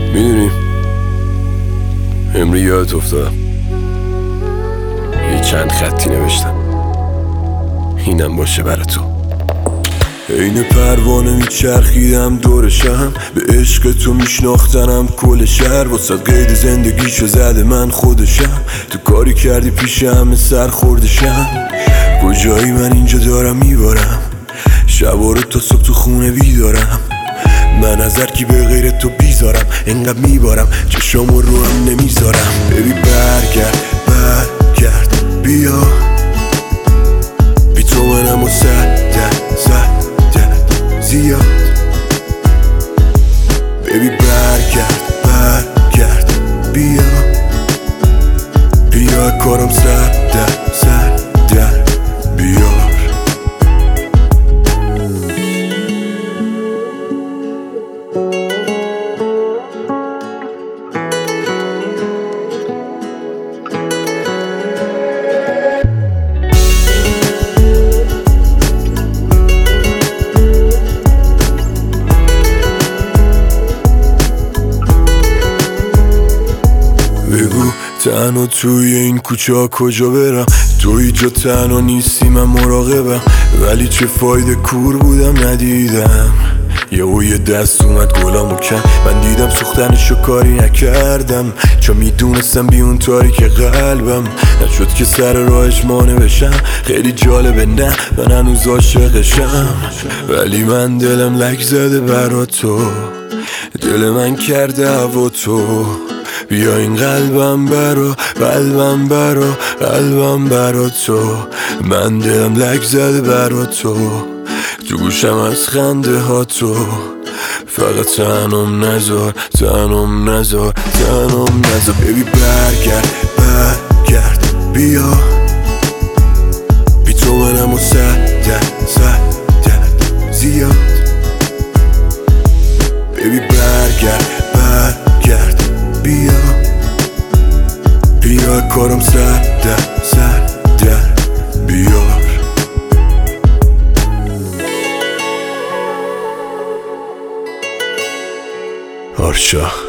میدونی امری یادت افتادم یه چند خطی نوشتم اینم باشه برا تو. عین پروانه میچرخیدم دورشم، به عشق تو میشناختنم کل شهر، واسه قید زندگیشو زده من خودشم، تو کاری کردی پیش همه سر خوردشم. کجایی من اینجا دارم میبارم، شبا رو تا صبح تو خونه بیدارم، من از هر کی به غیر تو بیزارم، انقدر میبارم چشامو رو هم نمیذارم. ببی برگرد بیا، بی تو منم و زد زیاد. ببی برگرد بیا کارم سر در بیار. بگو تنها توی این کوچه ها کجا برم، تو اینجا تنها نیستی من مراقبم، ولی چه فایده کور بودم ندیدم. یه دست اومد گلامو کن، من دیدم سوختنشو کاری نکردم، چون میدونستم بی اون تاریک قلبم نشد که سر راهش مانع بشم. خیلی جالبه نه من هنوز عاشقشم، ولی من دلم لک زده برا تو، دل من کرده هوا تو. بیا این قلبم برا تو، من دلم لک زده برا تو گوشم از خنده ها تو، فقط تنم نذار. ببی برگرد بیا، بی تو منم و زد زیاد. ببی برگرد بیا کارم سر در بیار. آرشا